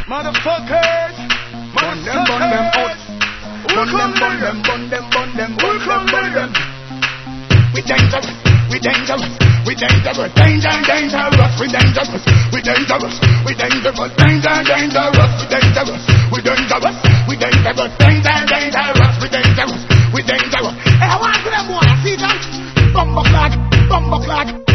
Motherfuckers. Burn them out. Burn them. We dangerous. Dangerous. We dangerous. Dangerous. We dangerous. We dangerous. Hey, I want to them boy. See that? Bumbo clock.